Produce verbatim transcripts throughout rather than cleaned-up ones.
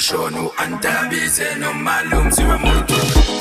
lishona u-antabize nomalumzi wemuntu.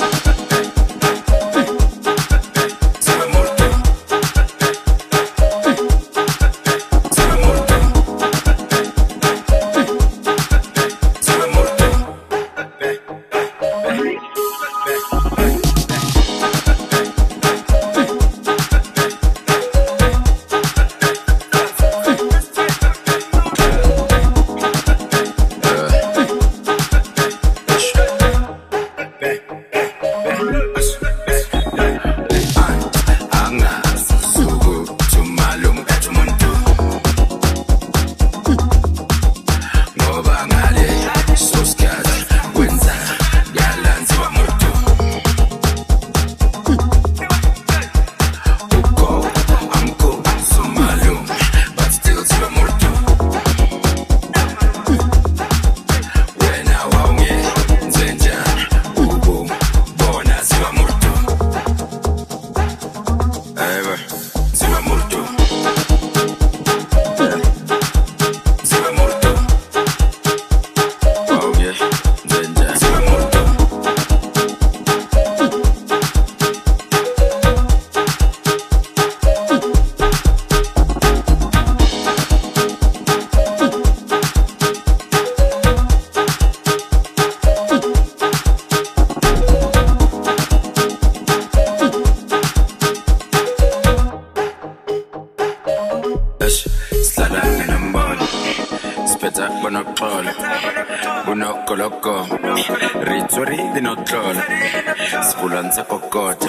Bunokoloko Ritzuri dinotlolo Spulanza kokota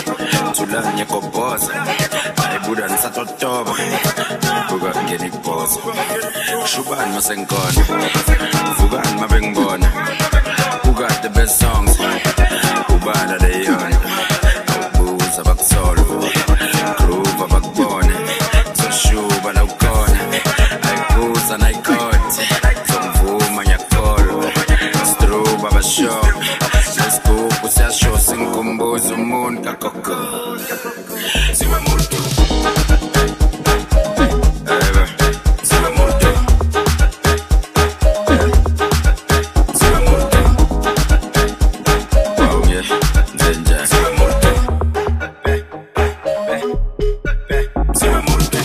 Tulanya koboza Aibudanza totoba Buga ngeni boza Shuban masenkona Fugan mabengbona Who got the best songs Ubana de yonda Aubuza baksolo Groova bakbone Soshuba na ukona Aibuza na ikote Show, let's go, push a show, sing combo, zoom on, kakoko. Siwa multo. Eva, siwa multo. Siwa multo. Oh yeah, danger. Siwa multo. Siwa multo.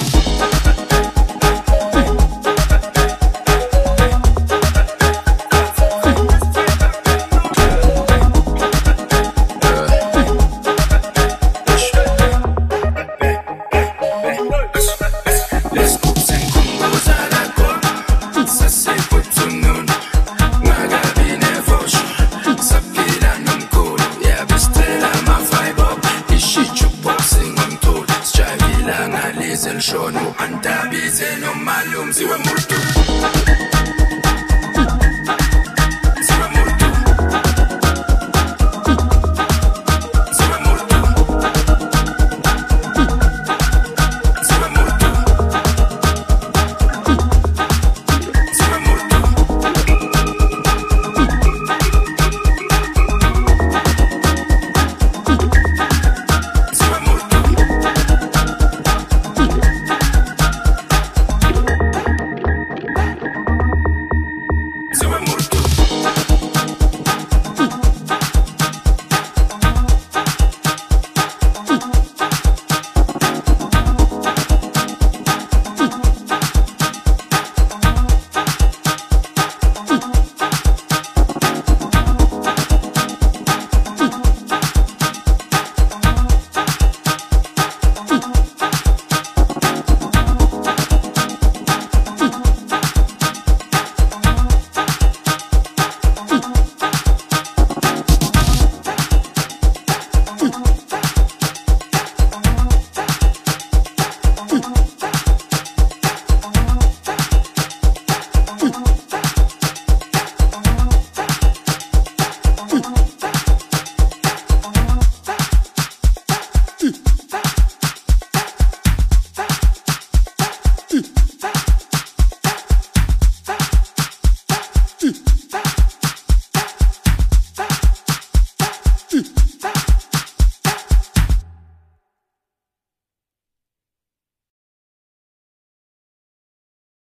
Lishona u-antabize nomalumzi wemuntu.